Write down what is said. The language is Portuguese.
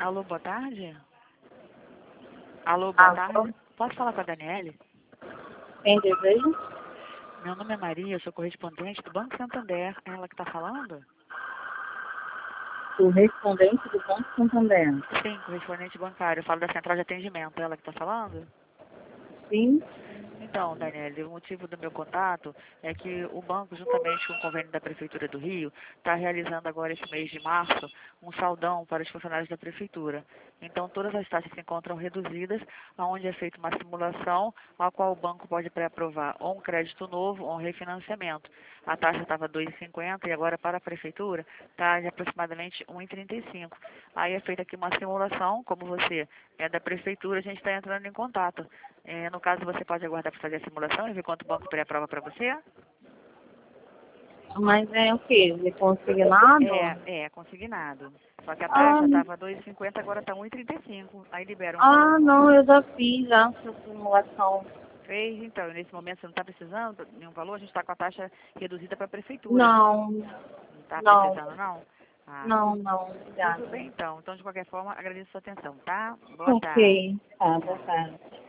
Alô, boa tarde? Alô, boa Alô? tarde? Posso falar com a Daniele? Quem deseja? Meu nome é Maria, eu sou correspondente do Banco Santander. É ela que está falando? Correspondente do Banco Santander. Sim, correspondente bancário. Eu falo da central de atendimento. É ela que está falando? Sim? Então, Daniele, o motivo do meu contato é que o banco, juntamente com o convênio da Prefeitura do Rio, está realizando agora esse mês de março um saldão para os funcionários da Prefeitura. Então, todas as taxas se encontram reduzidas, onde é feita uma simulação, a qual o banco pode pré-aprovar ou um crédito novo ou um refinanciamento. A taxa estava 2,50 e agora para a Prefeitura está de aproximadamente 1,35. Aí é feita aqui uma simulação, como você é da Prefeitura, a gente está entrando em contato. No caso, você pode aguardar para fazer a simulação e ver quanto o banco pré-aprova para você? Mas é o quê? De consignado? É consignado. Só que a Ah, taxa estava 2,50, agora está 1,35. Aí libera um valor. não, eu já fiz já essa simulação. Fez, então, nesse momento você não está precisando de nenhum valor, a gente está com a taxa reduzida para a prefeitura. Não, Não está não, precisando, não? Ah, não, tudo obrigada. bem então. Então, de qualquer forma, agradeço a sua atenção, tá? Boa tarde. Ok, tá, boa tarde.